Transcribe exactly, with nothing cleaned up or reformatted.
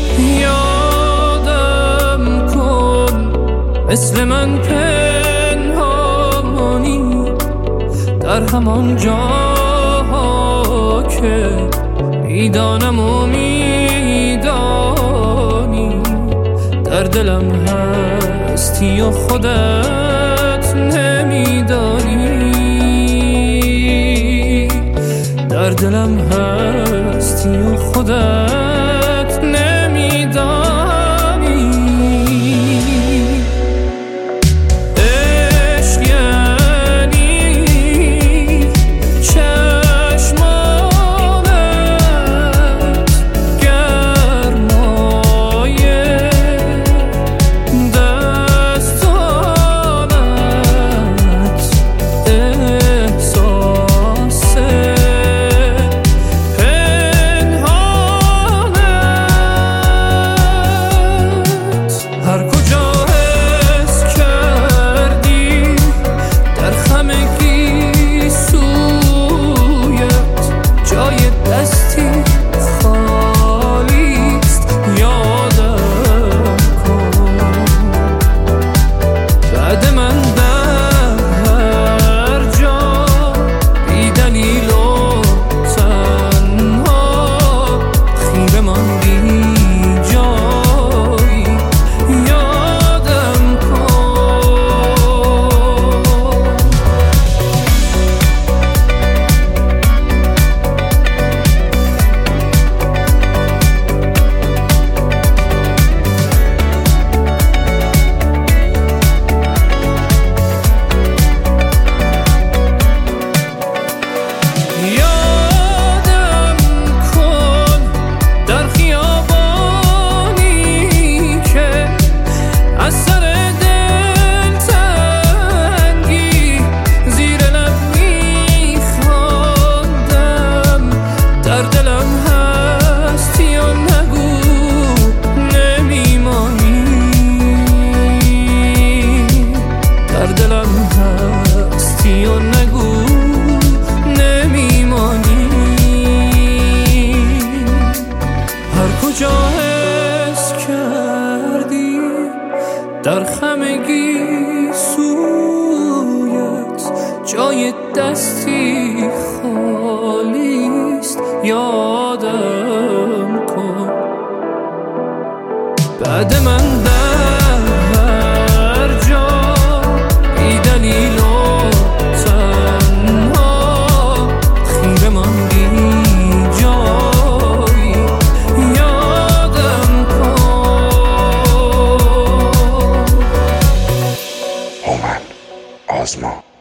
یادم کن مثل من پنهانی در همان جاها که میدانم و میدانی در دلم هستی و خودت نمیدانی، در دلم هستی و خودت نمیدانی. عشق یعنی چشمانت گرمای دستانت احساس هر کجا حس کردی در خمگی سویت جای دستی خالیست. یادم کن بعد من در هر جا بی دلیل و تنها خیره ماندی جایی. یادم یادم کن در خیابانی که از سر دلتنگی زیر لب میخواندم در دلم هستی و نگو نمیمانی، در دلم هستی و نگو نمیمانی. هر کجا حس کردی در خمگی سویت جای دستی خالیست. یادم کن بعد من در هر جا بی دلیل و تنها خیره ماندی جایی. یادم کن هومن آزما.